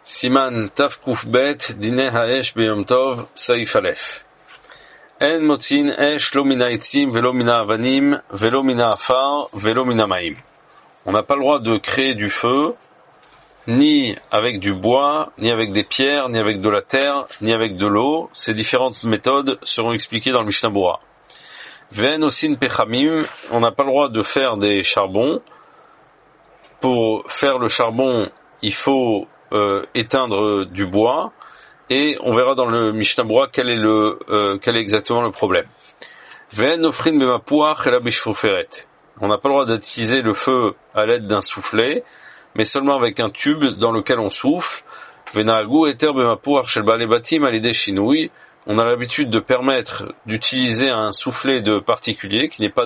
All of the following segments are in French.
Siman Taf Kuf Bet Dine Haesh Beyom Tov Saif Aleph. En Motzin Esh Lo Mina Etzim Velo Mina Avanim Velo Mina Afar Velo Mina Maim. On n'a pas le droit de créer du feu ni avec du bois, ni avec des pierres, ni avec de la terre, ni avec de l'eau. Ces différentes méthodes seront expliquées dans le Mishnah Bura. Ven Osin Pechamim, on n'a pas le droit de faire des charbons. Pour faire le charbon, il faut éteindre du bois, et on verra dans le Mishnah Bura quel est exactement le problème. Ven Ofrin Bemapuach Ela Bishfuferet. On n'a pas le droit d'utiliser le feu à l'aide d'un soufflet, mais seulement avec un tube dans lequel on souffle. Venahagu Eter Bemapuach Shel Baalei Batim Alidei Shinui. On a l'habitude de permettre d'utiliser un soufflet de particulier qui n'est pas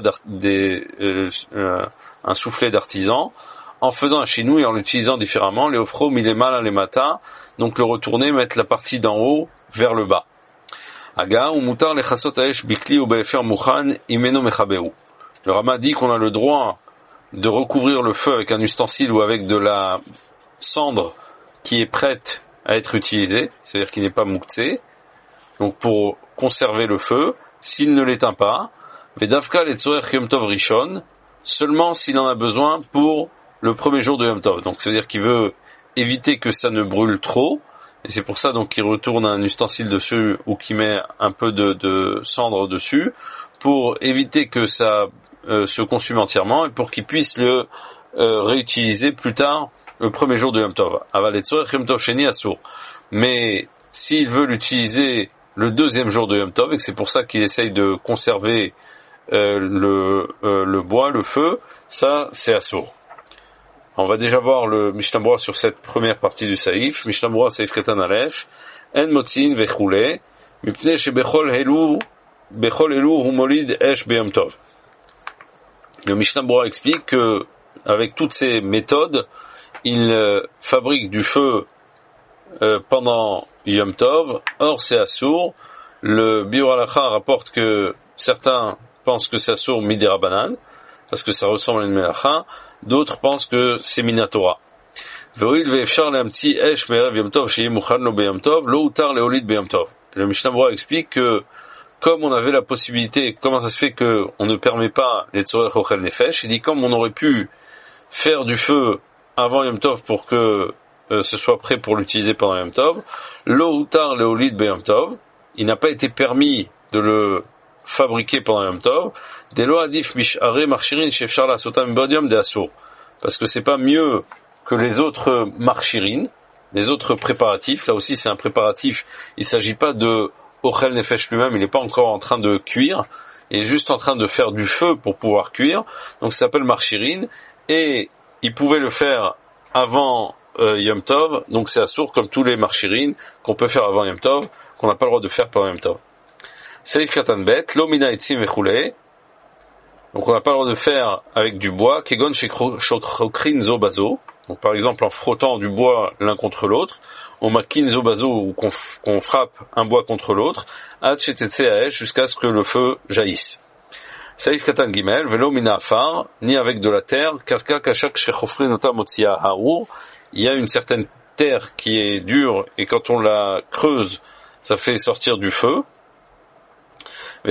un soufflet d'artisan, en faisant un chinou et en l'utilisant différemment, les ofro milemal alemata, donc le retourner, mettre la partie d'en haut vers le bas. Aga ou mutar lechasot haesh bikli ou be'efer muchan imeno mechabeu. Le Rama dit qu'on a le droit de recouvrir le feu avec un ustensile ou avec de la cendre qui est prête à être utilisée, c'est-à-dire qui n'est pas mouktsé, donc pour conserver le feu, s'il ne l'éteint pas, vedavka letzorech yom tov rishon, seulement s'il en a besoin pour le premier jour de Yom Tov. Donc ça veut dire qu'il veut éviter que ça ne brûle trop, et c'est pour ça donc qu'il retourne un ustensile dessus ou qu'il met un peu de cendre dessus, pour éviter que ça se consume entièrement et pour qu'il puisse le réutiliser plus tard le premier jour de Yom Tov. Aval etzorech Yom Tov sheni asur. Mais s'il veut l'utiliser le deuxième jour de Yom Tov, et que c'est pour ça qu'il essaye de conserver le bois, le feu, ça c'est asur. On va déjà voir le Mishnah Bura sur cette première partie du Saïf. Mishnah Bura Saïf Ketan Aleph. En motzin vechule, mipnei shebechol elu hu molid esh beyom tov. Le Mishnah Bura explique que, avec toutes ces méthodes, il fabrique du feu pendant Yom Tov. Or, c'est assour. Le Biur Halacha rapporte que certains pensent que c'est assour midera banan, parce que ça ressemble à une melacha. D'autres pensent que c'est minatora. Le Mishnah Bura explique que, comme on avait la possibilité, comment ça se fait que on ne permet pas les tzorech ochel nefesh, il dit comme on aurait pu faire du feu avant Yom Tov pour que ce soit prêt pour l'utiliser pendant Yom Tov, lo utar leolid beyom tov, il n'a pas été permis de le fabriqué pendant Yom Tov, delo adif mishare marchirin shefshar lasotam bodium de asur, parce que c'est pas mieux que les autres marchirin, les autres préparatifs. Là aussi c'est un préparatif, il s'agit pas de ochel nefesh lui-même, il n'est pas encore en train de cuire, il est juste en train de faire du feu pour pouvoir cuire, donc ça s'appelle marchirin, et il pouvait le faire avant Yom Tov, donc c'est asur comme tous les marchirin qu'on peut faire avant Yom Tov, qu'on n'a pas le droit de faire pendant Yom Tov. Saïf Katan Bet, Lo Mina Etzim Vechule. Donc on n'a pas le droit de faire avec du bois, Kegon Shokrin Zo Bazo. Donc par exemple en frottant du bois l'un contre l'autre, on makin Zo Bazo, ou qu'on frappe un bois contre l'autre, Ad Shetetse Aesh, jusqu'à ce que le feu jaillisse. Saïf Katan Gimel, Velo Mina Afar, ni avec de la terre, Karka Kashak Shechofrin Ota Motsia Haour. Il y a une certaine terre qui est dure, et quand on la creuse, ça fait sortir du feu. Et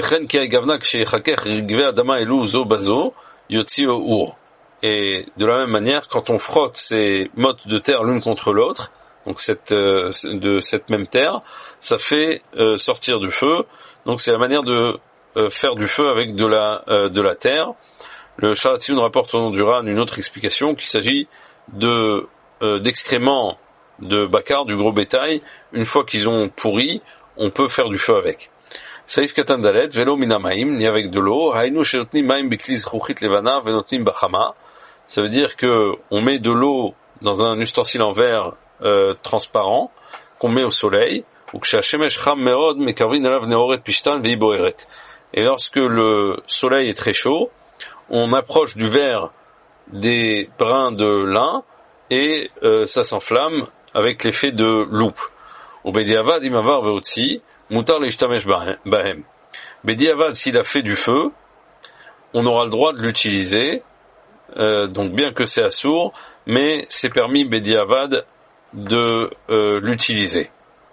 de la même manière, quand on frotte ces mottes de terre l'une contre l'autre, donc de cette même terre, ça fait sortir du feu. Donc c'est la manière de faire du feu avec de la terre. Le Sharatzioun rapporte au nom du Ran une autre explication, qu'il s'agit d'excréments de bakar, du gros bétail. Une fois qu'ils ont pourri, on peut faire du feu avec. Saïf Katan Dalet, Velo Mina Maim, ni avec de l'eau, Hainu Shenotnim Maim Bikli Zchuchit Levana, Venotnim Bachama. Ça veut dire que on met de l'eau dans un ustensile en verre transparent, qu'on met au soleil, ou que Shemesh Cham Meod, Mekavrin Elav Neoret Pishtan Veiboeret. Et lorsque le soleil est très chaud, on approche du verre des brins de lin, et ça s'enflamme avec l'effet de loupe. Ou Bediavad Imavar Veotsi, Mutar leishtamesh bahem. Bediavad, s'il a fait du feu, on aura le droit de l'utiliser, donc bien que c'est assour, mais c'est permis Bediavad de l'utiliser.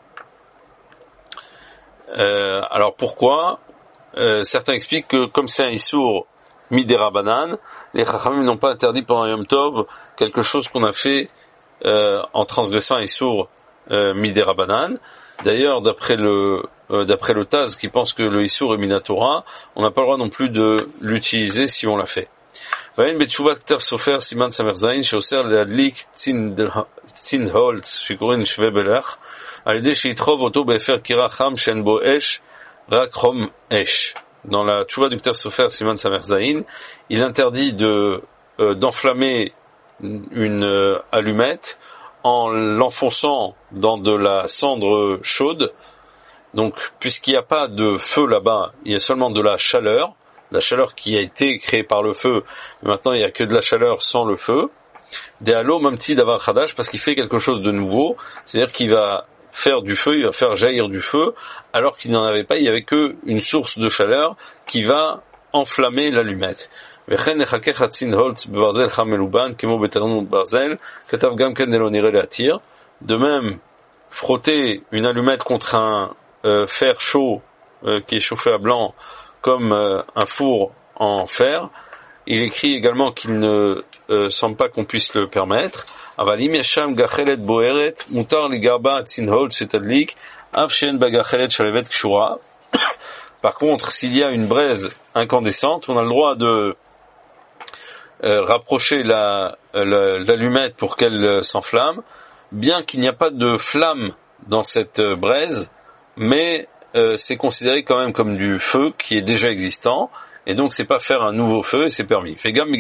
Alors pourquoi? Certains expliquent que comme c'est un issour midera banane, les chachamim n'ont pas interdit pendant Yom Tov quelque chose qu'on a fait en transgressant un issour midera banane. D'ailleurs, d'après le Taz qui pense que le issour est minatora, on n'a pas le droit non plus de l'utiliser si on l'a fait. ואין בתשובת כתב סופר סימן סמ"ז שאוסר להדליק צין הולץ שקוראים שווה בלח על ידי שידחוב אותו באפר קירה חם שאין בו אש רק חום אש. Dans la tchouva du Ktav Sofer Siman Samer Zain, il interdit d'enflammer une allumette en l'enfonçant dans de la cendre chaude. Donc, puisqu'il n'y a pas de feu là-bas, il y a seulement de la chaleur qui a été créée par le feu, mais maintenant il n'y a que de la chaleur sans le feu. Des halo mamti davar chadash, parce qu'il fait quelque chose de nouveau, c'est-à-dire qu'il va faire du feu, il va faire jaillir du feu, alors qu'il n'en avait pas, il n'y avait que une source de chaleur qui va enflammer l'allumette. De même, frotter une allumette contre un fer chaud qui est chauffé à blanc comme un four en fer, il écrit également qu'il ne semble pas qu'on puisse le permettre. Par contre, s'il y a une braise incandescente, on a le droit de rapprocher l'allumette pour qu'elle s'enflamme, bien qu'il n'y a pas de flamme dans cette braise, mais c'est considéré quand même comme du feu qui est déjà existant, et donc c'est pas faire un nouveau feu, et c'est permis.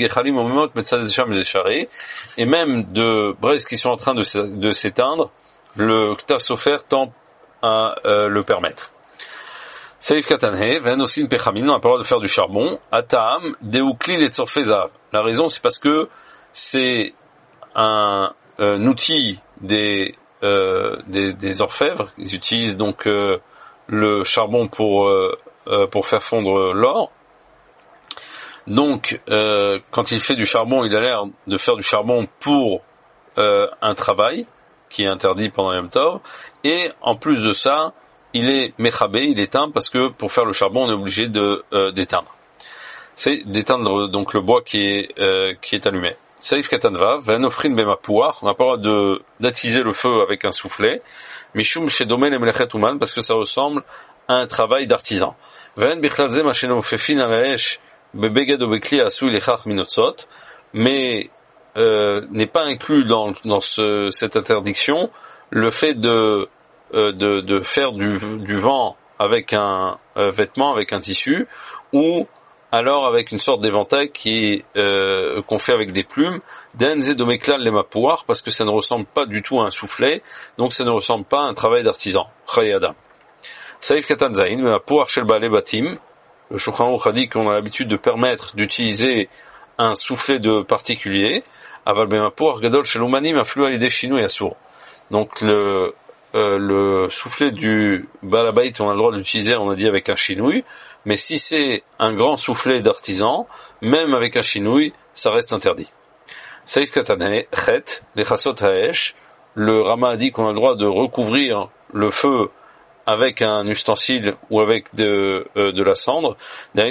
Et même de braises qui sont en train de s'éteindre, le Ktav Sofer tend à le permettre. Saïf Katanhe, Ven Osin Pechamin, on a pas le droit de faire du charbon. Ataam, Deukli Letzorfezav. La raison, c'est parce que c'est un outil des orfèvres. Ils utilisent donc le charbon pour faire fondre l'or. Donc, quand il fait du charbon, il a l'air de faire du charbon pour un travail qui est interdit pendant Yom Tov. Et en plus de ça, il est mechabé, il éteint, parce que pour faire le charbon, on est obligé d'éteindre. C'est d'éteindre donc le bois qui est allumé. Saïf katanvav, venofrin bemapouar, on n'a pas le droit d'attiser le feu avec un soufflet. Mishum shedomel emlechet uman, parce que ça ressemble à un travail d'artisan. Ven bichlal ze masheno fefin alaesh bebeged obekli asui lechach minotzot, mais n'est pas inclus dans cette interdiction le fait de faire du vent avec un vêtement, avec un tissu, ou alors avec une sorte d'éventail qu'on fait avec des plumes, denze domeklal lemapouar, parce que ça ne ressemble pas du tout à un soufflet, donc ça ne ressemble pas à un travail d'artisan. Chayadam. Saïf katan zain, lemapouar shel baale batim. Le Shulchan Aruch a dit qu'on a l'habitude de permettre d'utiliser un soufflet de particulier. Aval bemapouar gadol shel umanim aflu al yedei shinui asur. Donc le soufflet du balabait, on a le droit d'utiliser, on a dit, avec un chinouille, mais si c'est un grand soufflet d'artisan, même avec un chinouille, ça reste interdit. Saïf katane, chet, les chassot haesh, le Rama a dit qu'on a le droit de recouvrir le feu avec un ustensile ou avec de la cendre. Ça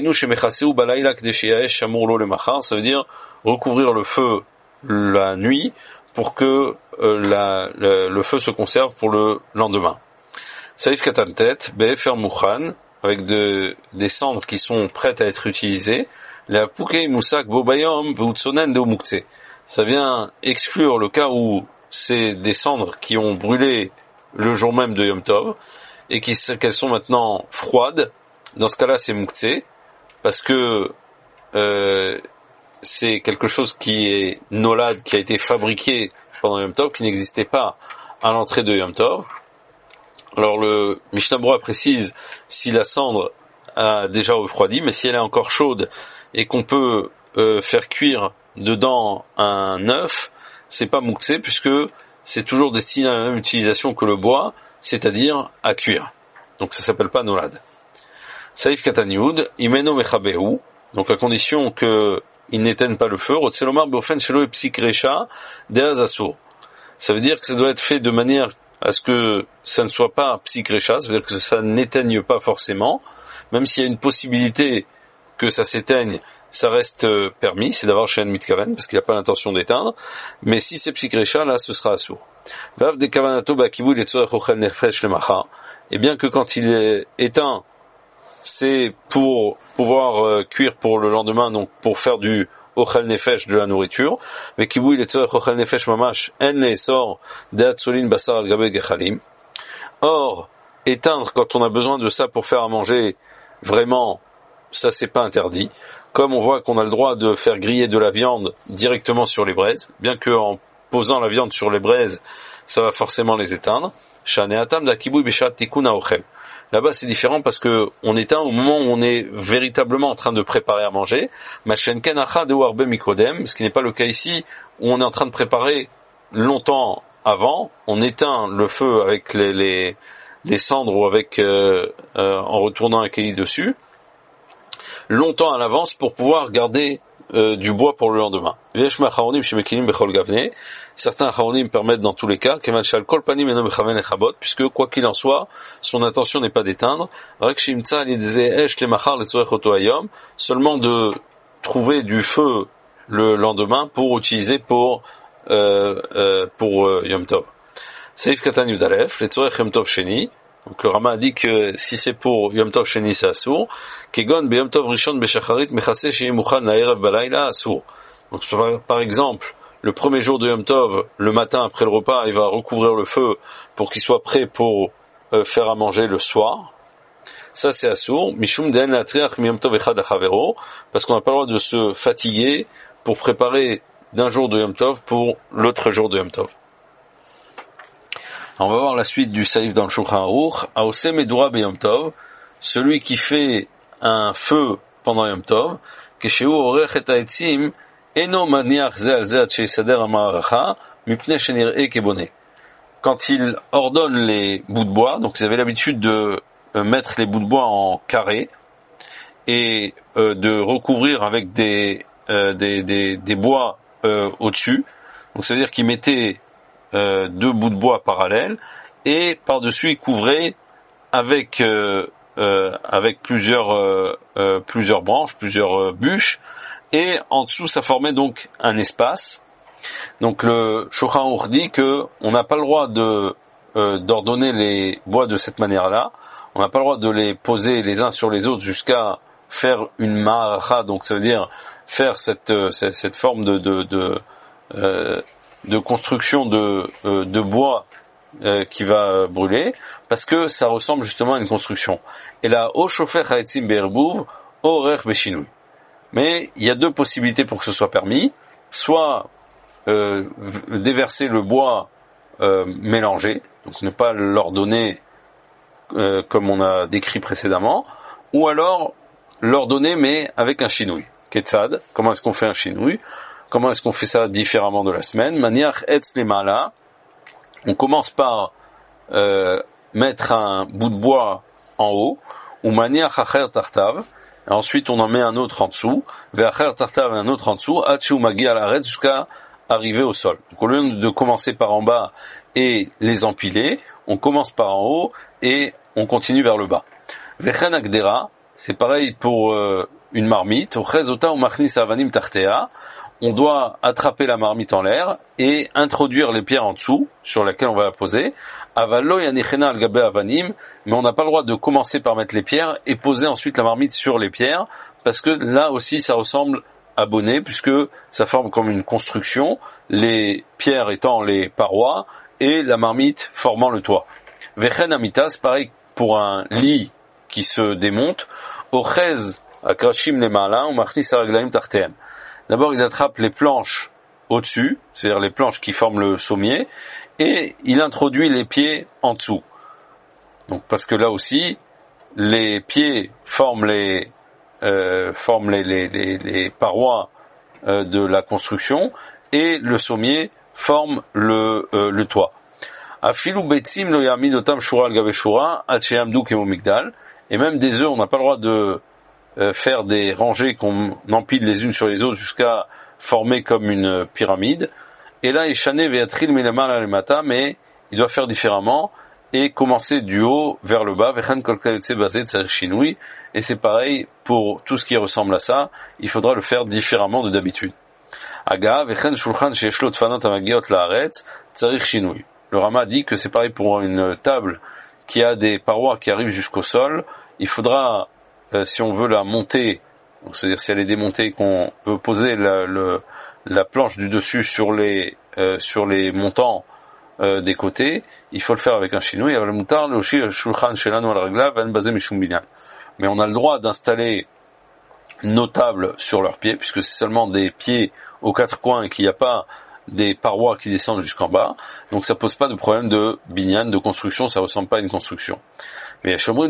veut dire recouvrir le feu la nuit pour que le feu se conserve pour le lendemain. Saïf katantet, be'efer mukhan, avec des cendres qui sont prêtes à être utilisées. La poukei moussak bobayom veutsonen de mukse. Ça vient exclure le cas où c'est des cendres qui ont brûlé le jour même de Yom Tov et qu'elles sont maintenant froides. Dans ce cas-là, c'est mukse, parce que c'est quelque chose qui est nolad, qui a été fabriqué pendant Yom Tov, qui n'existait pas à l'entrée de Yom Tov. Alors le Mishnah Berurah précise si la cendre a déjà refroidi, mais si elle est encore chaude et qu'on peut faire cuire dedans un œuf, c'est pas mukse, puisque c'est toujours destiné à la même utilisation que le bois, c'est-à-dire à cuire. Donc ça s'appelle pas nolad. Saïf katan yud, imeno mechabehu, donc à condition que il n'éteigne pas le feu. Rotselomar beofen shelo epsik recha deaz asur. Ça veut dire que ça doit être fait de manière à ce que ça ne soit pas psikrecha, ça veut dire que ça n'éteigne pas forcément, même s'il y a une possibilité que ça s'éteigne, ça reste permis, c'est d'avoir chez un mitkaven, parce qu'il n'a pas l'intention d'éteindre, mais si c'est psikrecha, là ce sera assourd. Et bien que quand il est éteint, c'est pour pouvoir cuire pour le lendemain, donc pour faire du ochel nefesh, de la nourriture, mais kibouy le tzorech ochel nefesh mamash en le sor de atsolin basar al gabe gechalim. Or, éteindre quand on a besoin de ça pour faire à manger, vraiment, ça c'est pas interdit. Comme on voit qu'on a le droit de faire griller de la viande directement sur les braises, bien que en posant la viande sur les braises, ça va forcément les éteindre. Shaneatam da kibouy bishat tikun ochel. Là-bas, c'est différent parce que on éteint au moment où on est véritablement en train de préparer à manger. Ce qui n'est pas le cas ici, où on est en train de préparer longtemps avant. On éteint le feu avec les cendres ou avec en retournant un kéli dessus, longtemps à l'avance pour pouvoir garder du bois pour le lendemain. Certains acharonim permettent dans tous les cas, puisque quoi qu'il en soit, son intention n'est pas d'éteindre, seulement de trouver du feu le lendemain pour utiliser pour Yom Tov. Seif Katan Yudalef, les tzorech Yom Tov Sheni. Donc le Rama a dit que si c'est pour Yom Tov Sheni, c'est assour. Kegon be Yom Tov Rishon beshacharit mechase sheyeh muchan la'erev balayla assour. Donc par exemple, le premier jour de Yom Tov, le matin après le repas, il va recouvrir le feu pour qu'il soit prêt pour faire à manger le soir. Ça c'est assour. Mishum den latriach mi Yom Tov echad achavero, parce qu'on n'a pas le droit de se fatiguer pour préparer d'un jour de Yom Tov pour l'autre jour de Yom Tov. Alors on va voir la suite du saïf dans le Shulchan Aruch. Aosem edura be Yom Tov, celui qui fait un feu pendant Yom Tov, keshehu orech et ha'etzim eno maniach ze al ze ad sheyisader ha'ma'aracha mipnei shenir'eh keboneh. Quand il ordonne les bouts de bois, donc ils avaient l'habitude de mettre les bouts de bois en carré et de recouvrir avec des bois au-dessus. Donc ça veut dire qu'ils mettaient deux bouts de bois parallèles et par-dessus ils couvraient avec plusieurs branches, plusieurs bûches, et en dessous ça formait donc un espace. Donc le Shulchan Aruch dit que on n'a pas le droit d'ordonner les bois de cette manière-là. On n'a pas le droit de les poser les uns sur les autres jusqu'à faire une ma'aracha, donc ça veut dire faire cette forme de construction de bois qui va brûler, parce que ça ressemble justement à une construction. Et là, o shofer ha'etzim be'erbouv, o rech be'shinui. Mais il y a deux possibilités pour que ce soit permis, soit déverser le bois mélangé, donc ne pas l'ordonner comme on a décrit précédemment, ou alors l'ordonner mais avec un shinui. Ketzad, comment est-ce qu'on fait un shinui? Comment est-ce qu'on fait ça différemment de la semaine? Maniach etz lemala, on commence par mettre un bout de bois en haut, ou maniach acher tartav, et ensuite on en met un autre en dessous, ve'acher tartav et un autre en dessous, atchou magi al aretz, jusqu'à arriver au sol. Donc au lieu de commencer par en bas et les empiler, on commence par en haut et on continue vers le bas. Vechen agdera, c'est pareil pour une marmite, ochezota ou machnis avanim tartea, on doit attraper la marmite en l'air et introduire les pierres en dessous, sur laquelle on va la poser. Avalo yanichena al gabe avanim, mais on n'a pas le droit de commencer par mettre les pierres et poser ensuite la marmite sur les pierres, parce que là aussi ça ressemble à bonnet, puisque ça forme comme une construction, les pierres étant les parois et la marmite formant le toit. Vechen amitas, pareil pour un lit qui se démonte, ochez akrashim lemala ou machnis araglaim tarteem. D'abord, il attrape les planches au-dessus, c'est-à-dire les planches qui forment le sommier, et il introduit les pieds en dessous. Donc, parce que là aussi, les pieds forment les parois de la construction, et le sommier forme le toit. Afilu betzim lo yamid otam shura al gabe shura ad sheyamdu kemo migdal. Et même des œufs, on n'a pas le droit de faire des rangées qu'on empile les unes sur les autres jusqu'à former comme une pyramide. Et là, Ishane ve'yatril milamala lemata, mais il doit faire différemment et commencer du haut vers le bas. Vechen kol kayotze basé tzarich shinui. Et c'est pareil pour tout ce qui ressemble à ça. Il faudra le faire différemment de d'habitude. Aga vechen shulchan sheyesh lo tfanot hamagiot laaretz tzarich shinui. Le Rama dit que c'est pareil pour une table qui a des parois qui arrivent jusqu'au sol. Il faudra, si on veut la monter, donc c'est-à-dire si elle est démontée, qu'on veut poser la planche du dessus sur les montants des côtés, il faut le faire avec un chinois. Mais on a le droit d'installer nos tables sur leurs pieds, puisque c'est seulement des pieds aux quatre coins et qu'il n'y a pas des parois qui descendent jusqu'en bas. Donc ça pose pas de problème de binyan, de construction, ça ressemble pas à une construction. Mais et certains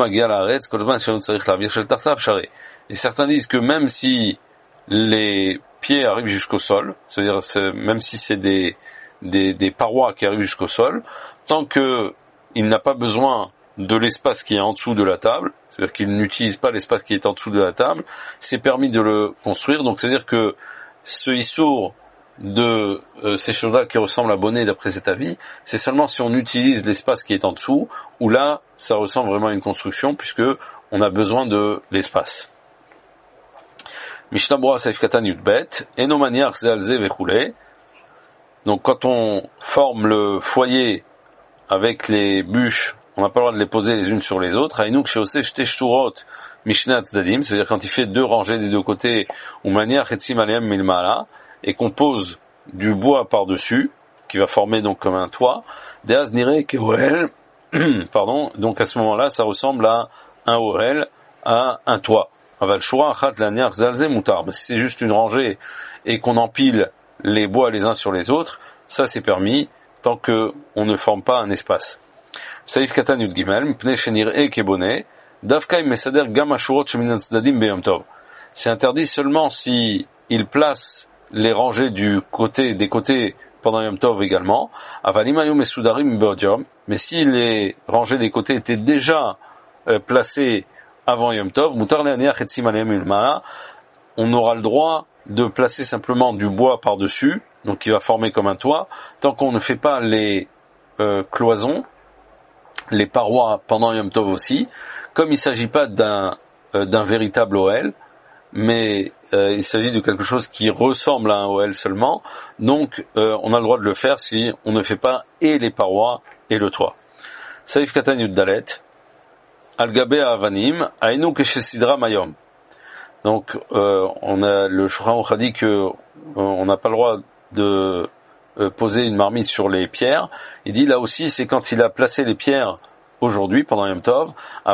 disent que même si les pieds arrivent jusqu'au sol, c'est-à-dire même si c'est des parois qui arrivent jusqu'au sol, tant que il n'a pas besoin de l'espace qui est en dessous de la table, c'est-à-dire qu'il n'utilise pas l'espace qui est en dessous de la table, c'est permis de le construire. Donc c'est-à-dire que ce issour de ces choses-là qui ressemblent à bonnet d'après cet avis, c'est seulement si on utilise l'espace qui est en dessous, où là, ça ressemble vraiment à une construction, puisque on a besoin de l'espace. Mishnah Berurah Saif Katan Yudbet, Eno maniach ze al ze vechule. Donc quand on forme le foyer avec les bûches, on n'a pas le droit de les poser les unes sur les autres. Hainuk sheoseh shte shturot mishnei tzdadim, c'est-à-dire quand il fait deux rangées des deux côtés, ou maniach etzim alehem milmala, et qu'on pose du bois par-dessus, qui va former donc comme un toit, deaz nire ke ohel, pardon, donc à ce moment-là, ça ressemble à un ohel, à un toit. Aval shura achat laniach ze al ze mutar. Si c'est juste une rangée et qu'on empile les bois les uns sur les autres, ça c'est permis, tant que on ne forme pas un espace. Saif katan yud gimel, mipnei shenir'e keboneh, davka im mesader gam hashurot shemin hatzdadim beyom tov. C'est interdit seulement si il place les rangées des côtés pendant Yom Tov également. Avalim hayu mesudarim be'od yom. Mais si les rangées des côtés étaient déjà placées avant Yom Tov, mutar le'aniach etzim alehem milmala, on aura le droit de placer simplement du bois par-dessus, donc qui va former comme un toit, tant qu'on ne fait pas les cloisons, les parois pendant Yom Tov aussi. Comme il ne s'agit pas d'un véritable OL, mais il s'agit de quelque chose qui ressemble à un OL seulement, donc on a le droit de le faire si on ne fait pas et les parois et le toit. Saif Katan Yud Dalet, Al-Gabe Avanim, Ainu Keshesidra Mayom. Donc on a le Shulchan Aruch a dit que on n'a pas le droit de poser une marmite sur les pierres. Il dit là aussi c'est quand il a placé les pierres aujourd'hui pendant Yom Tov.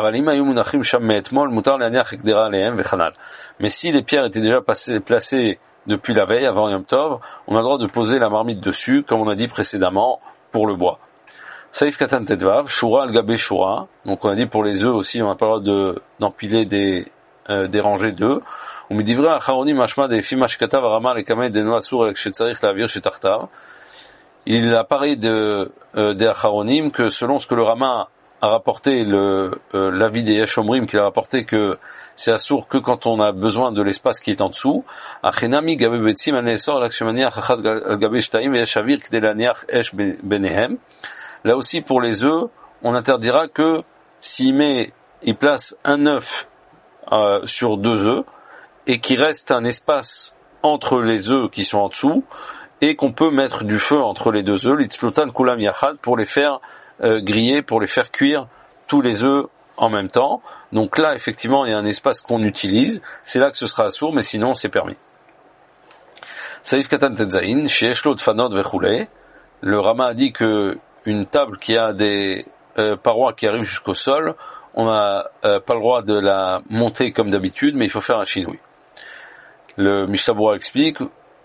Mais si les pierres étaient déjà placées depuis la veille avant Yom Tov, on a le droit de poser la marmite dessus, comme on a dit précédemment pour le bois. Saif Katan Tedvav, Shura al-Gabe Shura. Donc on a dit pour les œufs aussi, on n'a pas le droit d'empiler des rangées d'œufs. ומדברי האחרונים משמע לפי מה שכתב הרמה לקמא דנו אסור כשצריך להעביר שתחתיו. Il apparaît des Acharonim que selon ce que le Rama a rapporté, l'avis des Yesh Omrim qu'il a rapporté que c'est assour que quand on a besoin de l'espace qui est en dessous. Achenami gabe betzim al neesor la kshemaniach achad al gabe shtaim veyesh avir kdei laniach esh benehem. Là aussi pour les œufs, on interdira que s'il place un œuf sur deux œufs et qu'il reste un espace entre les œufs qui sont en dessous et qu'on peut mettre du feu entre les deux œufs, l'itzplotan kulam yachad, pour les faire griller, pour les faire cuire tous les œufs en même temps. Donc là, effectivement, il y a un espace qu'on utilise, c'est là que ce sera assour, mais sinon c'est permis. Saif katan tetzain, sheyesh lo tfanot vechule. Le Rama a dit que une table qui a des parois qui arrivent jusqu'au sol, on n'a pas le droit de la monter comme d'habitude, mais il faut faire un chinoui. Le Mishnah Berurah explique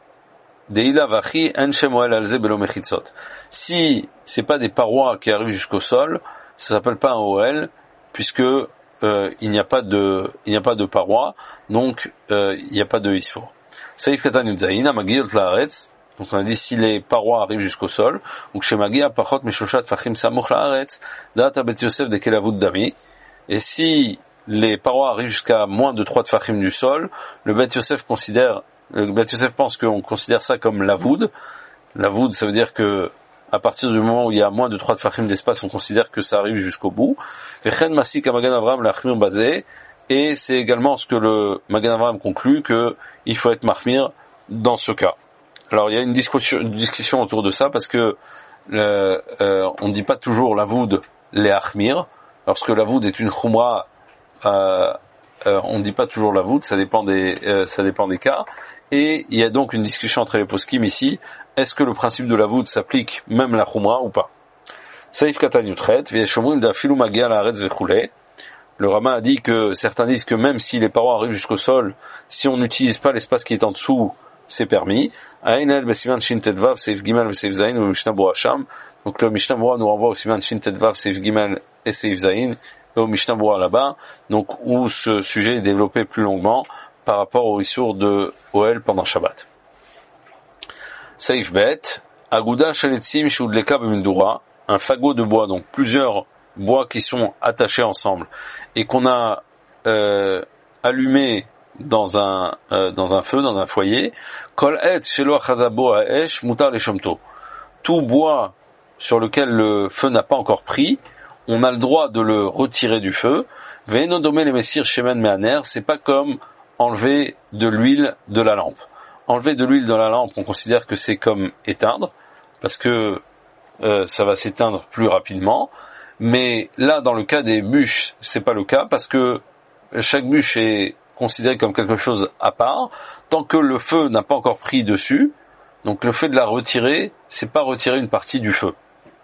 si c'est pas des parois qui arrivent jusqu'au sol, ça s'appelle pas un OL, puisque il n'y a pas de parois, donc il n'y a pas de isfour. Saif katan yudzayin amagiyot laaretz. Donc on a dit si les parois arrivent jusqu'au sol, ou chez magia pachot mishoshat fachim samuch laaretz data bet Yosef de kelavut dami. Et si les parois arrivent jusqu'à moins de 3 tfachim du sol, le Bet Yosef pense qu'on considère ça comme la voûte, La voûte, ça veut dire que à partir du moment où il y a moins de 3 tfachim d'espace, on considère que ça arrive jusqu'au bout. Vechen masik Magan Avraham l'achmir basé, et c'est également ce que le Magan Avraham conclut, que il faut être mahmir dans ce cas. Alors il y a une discussion autour de ça, parce que on ne dit pas toujours la voûte les achmir. Lorsque la voûte est une khumra, on ne dit pas toujours la voûte, ça dépend des cas. Et il y a donc une discussion entre les poskim ici. Est-ce que le principe de la voûte s'applique même la khumra ou pas? Saïf Katan Yutret, Vieshomrim d'Afilu Magia la Haaretz Vechule. Le Rama a dit que certains disent que même si les parois arrivent jusqu'au sol, si on n'utilise pas l'espace qui est en dessous, c'est permis. Aïnel Besiman Shin Tedvav, Seif Gimel et Seif Zayin, ou Mishnah Bura Sham. Donc le Mishnah Bura nous renvoie au Siman Shin Tedvav, Seif Gimel et Seif Zayin, et au Mishnah Bura là-bas, donc où ce sujet est développé plus longuement par rapport au Issour de Oel pendant Shabbat. Saif Bet, Aguda Shaletzim Shudleka Bemindura, un fagot de bois, donc plusieurs bois qui sont attachés ensemble et qu'on a allumé dans un feu, dans un foyer. Kol et shelo achazabo haesh mutar leshomto. Tout bois sur lequel le feu n'a pas encore pris, on a le droit de le retirer du feu. Ve'eno domé le messir shemen me'aner, c'est pas comme enlever de l'huile de la lampe. Enlever de l'huile de la lampe, on considère que c'est comme éteindre, parce que ça va s'éteindre plus rapidement. Mais là, dans le cas des bûches, c'est pas le cas, parce que chaque bûche est considérée comme quelque chose à part. Tant que le feu n'a pas encore pris dessus, donc le fait de la retirer, c'est pas retirer une partie du feu.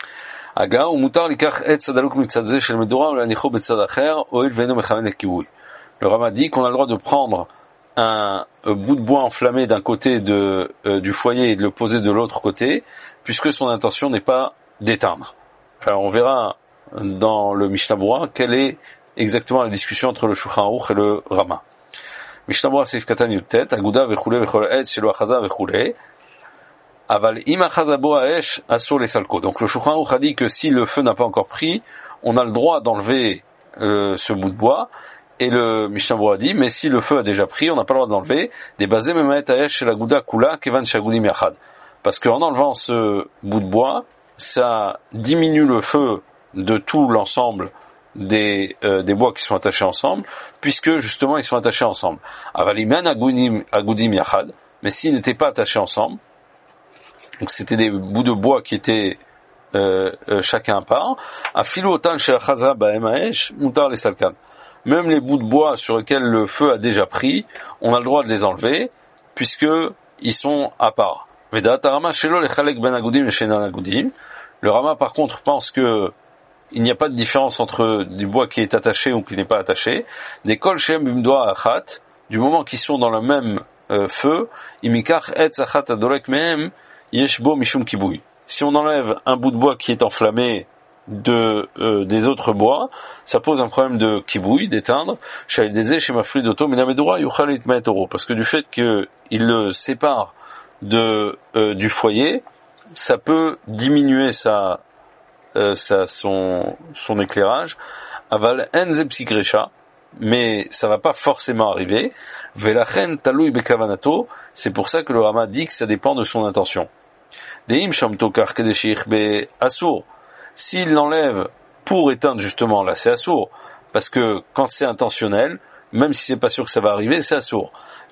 Aga ou mutar likach et sadaluk mitzadze shel medora ou lanicho betzad acher oil veino mechaven lekivui. Le Rama dit qu'on a le droit de prendre un bout de bois enflammé d'un côté du foyer et de le poser de l'autre côté, puisque son intention n'est pas d'éteindre. Alors on verra dans le Mishnah Bura quelle est exactement la discussion entre le Shulchan Aruch et le Rama. Mishnah Bura Seif Katan Yutet, Aguda vechule vechol etz shelo achaza vechule, aval im achaza bo haesh asur les salko. Donc le Shulchan Aruch a dit que si le feu n'a pas encore pris, on a le droit d'enlever ce bout de bois. Et le Mishnah Bura dit, mais si le feu a déjà pris, on n'a pas le droit d'enlever. Des basés memaet haesh shel aguda kula kevan shagudim yachad. Parce qu'en enlevant ce bout de bois, ça diminue le feu de tout l'ensemble des bois qui sont attachés ensemble, puisque justement ils sont attachés ensemble. Avalimen agudim yachad, mais s'ils n'étaient pas attachés ensemble, donc c'était des bouts de bois qui étaient chacun à part, afilu otan she'achaza ba'em haesh mutar les salkan. Même les bouts de bois sur lesquels le feu a déjà pris, on a le droit de les enlever, puisque ils sont à part. Vedat Rama shelo lechalek ben agudim et shenan agudim. Le Rama par contre pense que il n'y a pas de différence entre du bois qui est attaché ou qui n'est pas attaché. Des kol shem bimdoa achat, du moment qu'ils sont dans le même feu, imikach etz achat adorek mehem yeshbo mishum kibui. Si on enlève un bout de bois qui est enflammé des autres bois, ça pose un problème de kibouille, d'éteindre, parce que du fait qu'il le sépare du foyer, ça peut diminuer son éclairage. Aval enze psigrecha, mais ça va pas forcément arriver. Velachen talui bekavanato, c'est pour ça que le Rama dit que ça dépend de son intention. Deim shamto kar kedeshich be asur. S'il l'enlève pour éteindre justement, là c'est assour, parce que quand c'est intentionnel, même si c'est pas sûr que ça va arriver, c'est assour.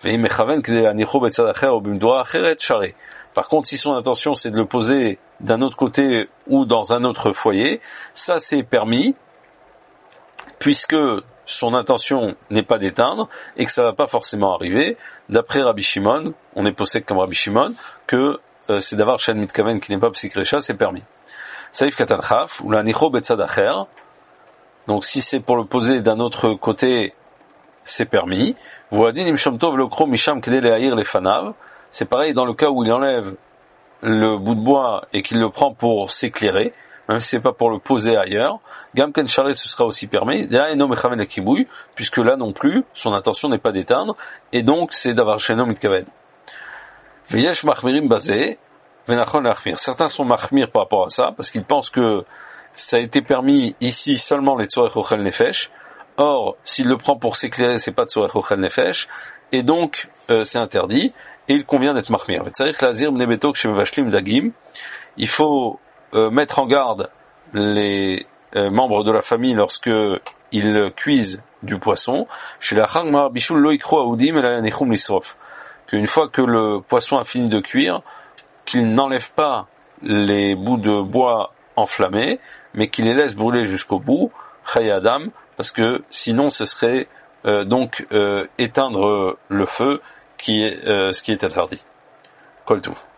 Par contre, si son intention c'est de le poser d'un autre côté ou dans un autre foyer, ça c'est permis, puisque son intention n'est pas d'éteindre et que ça va pas forcément arriver. D'après Rabbi Shimon, on est possède comme Rabbi Shimon, que c'est d'avoir Shen Mitkaven qui n'est pas Psikrecha, c'est permis. Saif Katan Chaf, ou la Nicho Betzad Acher. Donc si c'est pour le poser d'un autre côté, c'est permis. Voadin Imshamtov le Kro Misham Kede Leahir Lefanav. C'est pareil dans le cas où il enlève le bout de bois et qu'il le prend pour s'éclairer, même si c'est pas pour le poser ailleurs. Gam Ken Share, ce sera aussi permis. Là, Eno Mechaven la Kibouy, puisque là non plus, son intention n'est pas d'éteindre, et donc c'est d'avoir Shenom Mitkaven. Veyesh Machmirim Bazé. Certains sont mahmir par rapport à ça, parce qu'ils pensent que ça a été permis ici seulement les tzorech ochel nefesh. Or, s'il le prend pour s'éclairer, c'est pas tzorech ochel nefesh, et donc c'est interdit. et il convient d'être mahmir. Il faut mettre en garde les membres de la famille lorsque ils cuisent du poisson. Qu'une fois que le poisson a fini de cuire, qu'il n'enlève pas les bouts de bois enflammés, mais qu'il les laisse brûler jusqu'au bout, Chaye Adam, parce que sinon ce serait éteindre le feu, ce qui est interdit. Kol Tuv.